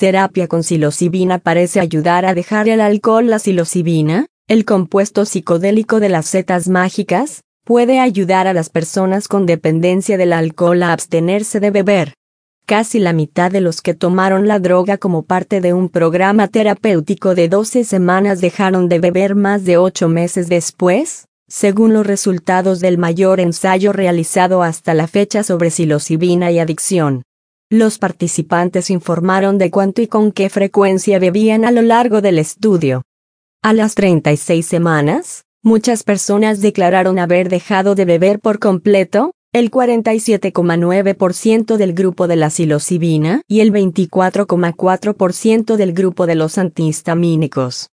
terapia con psilocibina parece ayudar a dejar el alcohol. La psilocibina, el compuesto psicodélico de las setas mágicas, puede ayudar a las personas con dependencia del alcohol a abstenerse de beber. Casi la mitad de los que tomaron la droga como parte de un programa terapéutico de 12 semanas dejaron de beber más de 8 meses después, según los resultados del mayor ensayo realizado hasta la fecha sobre psilocibina y adicción. Los participantes informaron de cuánto y con qué frecuencia bebían a lo largo del estudio. A las 36 semanas, muchas personas declararon haber dejado de beber por completo, el 47,9% del grupo de la psilocibina y el 24,4% del grupo de los antihistamínicos.